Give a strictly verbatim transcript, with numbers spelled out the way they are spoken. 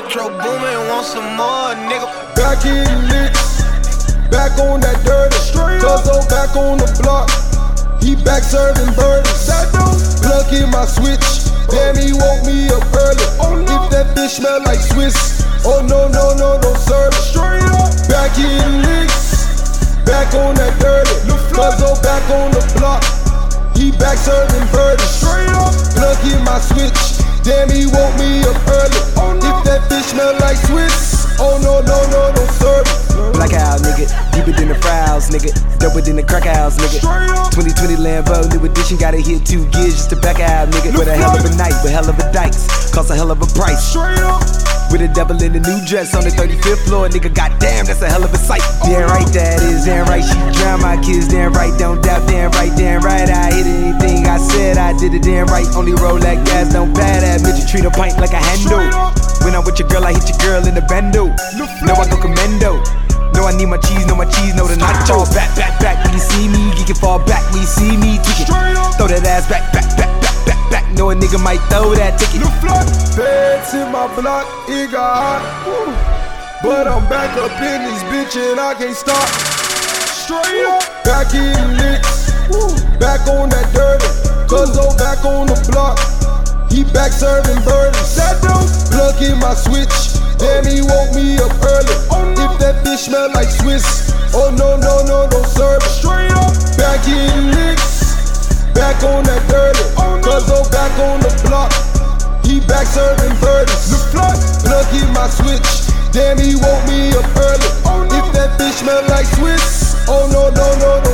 Metro Boomin, want some more, nigga. Back in licks, back on that dirty. Cuzzo back on the block, he back serving birdies. Plug in my switch, damn he woke me up early. If that bitch smell like Swiss, oh no no no no service. Back in licks, back on that dirty. Cuzzo back on the block, he back serving birdies. Plug in my switch, damn he woke me up early. If that bitch smell like Swiss, oh no no no no service. Black out, nigga, deeper than the Frowls, nigga, doper than the crack house, nigga. twenty twenty Lambo, new edition, gotta hit two gears just to back out, nigga. With a hell of a night, with hell of a dikes, cost a hell of a price. With a devil in a new dress on the thirty-fifth floor, nigga, goddamn, that's a hell of a sight. Damn right that is, damn right she drown my kids, damn right, don't doubt, damn right, damn right. I hit anything I said, I did it, damn right. Only roll like gas, don't bad that bitch, you treat a pint like a handle. When I'm with your girl, I hit your girl in the bando. No, I go commando. No, I need my cheese, no, my cheese, no, the nacho. Back, back, back, when you see me, you can fall back when you see me tweaking. Throw that ass back, back, back, back, back, back. Know a nigga might throw that ticket. Feds in my block, it got hot. Woo. But I'm back up in this bitch and I can't stop. Straight up, back in licks, woo. Back on that dirty. Cuzzo back on the block, he back serving birdies. Plug in my switch, damn he woke me up early. If that bitch smell like Swiss, oh no no no no service. Back in licks, back on that dirty. Cuzzo back on the block, he back serving birdies. Plug in my switch, damn he woke me up early. If that bitch smell like Swiss, oh no no no no